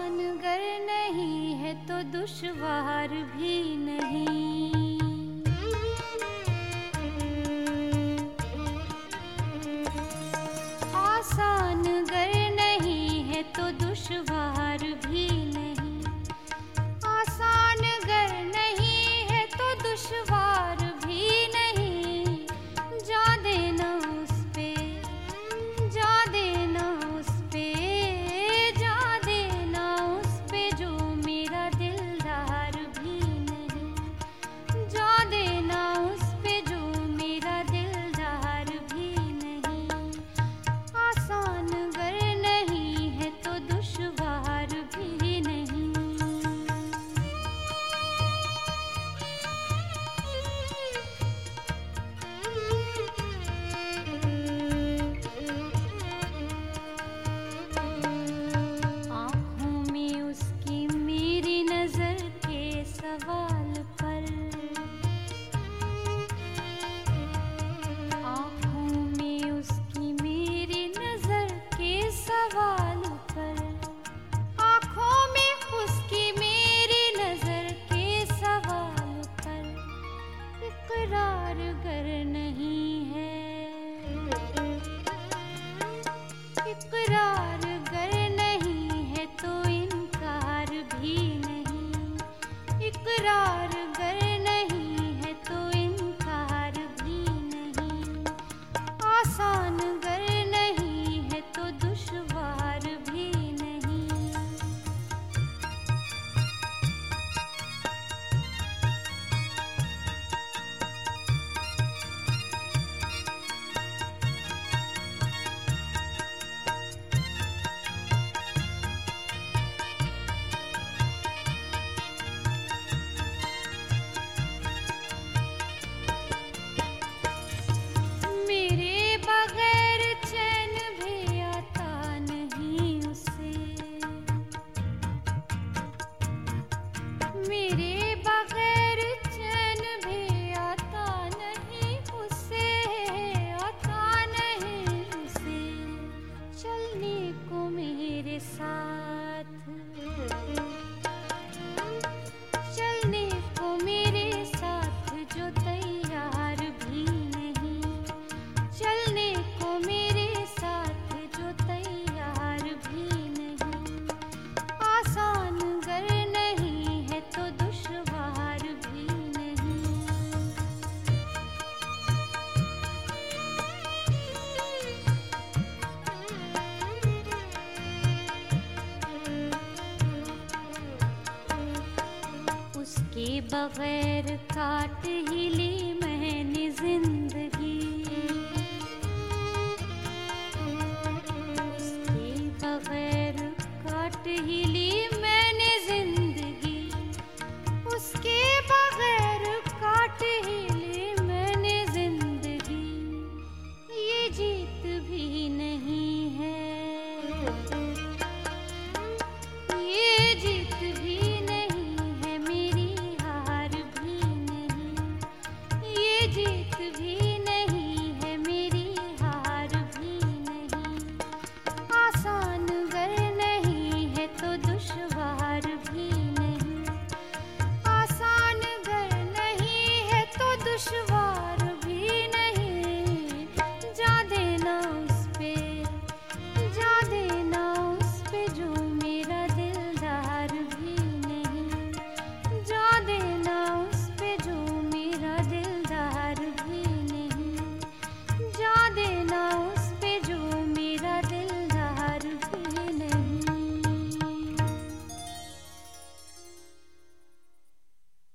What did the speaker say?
आसान गर नहीं है तो दुश्वार भी नहीं। आसान गर नहीं है तो दुश्वार भी नहीं। आसान गर नहीं है तो दुश्वार भी नहीं। जा देना उस पे, जा देना उस पे, जा देना उस पे जो मेरा दिलदार भी नहीं। जा देना उस पे जो मेरा दिलदार भी नहीं। आसान गर नहीं है तो दुश्वार भी नहीं। आँखों में उसकी मेरी नजर के सवाल पर, आँखों में उसकी मेरी नजर के सवाल पर, आँखों में उसकी मेरी नजर के सवाल पर इकरार गर नहीं है। इकरार गर नहीं है तो इनकार भी नहीं। इकरार गर नहीं है तो इनकार भी नहीं। आसान गर नहीं है तो दुश्वार भी नहीं। मेरे बगैर चैन भी आता नहीं उसे। मेरे बगैर चैन भी आता नहीं उसे। आता नहीं उसे। चलने को मेरे साथ, चलने को मेरे साथ जो तैयार भी नहीं। चलने को मेरे साथ जो तैयार भी नहीं। आसान गर नहीं है तो दुश्वार भी नहीं। उसके बगैर काट ही ले